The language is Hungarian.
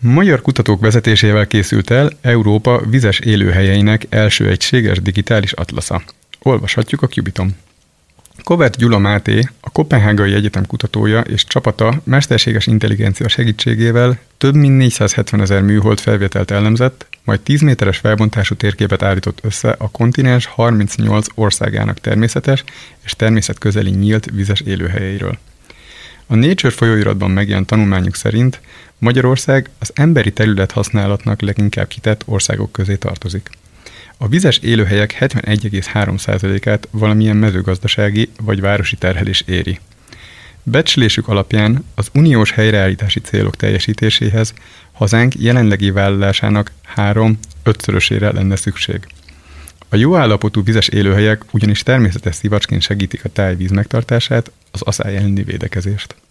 Magyar kutatók vezetésével készült el Európa vizes élőhelyeinek első egységes digitális atlasza. Olvashatjuk a Cubiton. Kovert Gyula Máté, a Koppenhágai Egyetem kutatója és csapata mesterséges intelligencia segítségével több mint 470 000 műhold felvételt elemzett, majd 10 méteres felbontású térképet állított össze a kontinens 38 országának természetes és természetközeli nyílt vizes élőhelyeiről. A Nature folyóiratban megjelent tanulmányuk szerint Magyarország az emberi területhasználatnak leginkább kitett országok közé tartozik. A vizes élőhelyek 71,3%-át valamilyen mezőgazdasági vagy városi terhelés éri. Becslésük alapján az uniós helyreállítási célok teljesítéséhez hazánk jelenlegi vállalásának 3-5-szörösére lenne szükség. A jó állapotú vizes élőhelyek ugyanis természetes szivacsként segítik a tájvíz megtartását, az aszály elleni védekezést.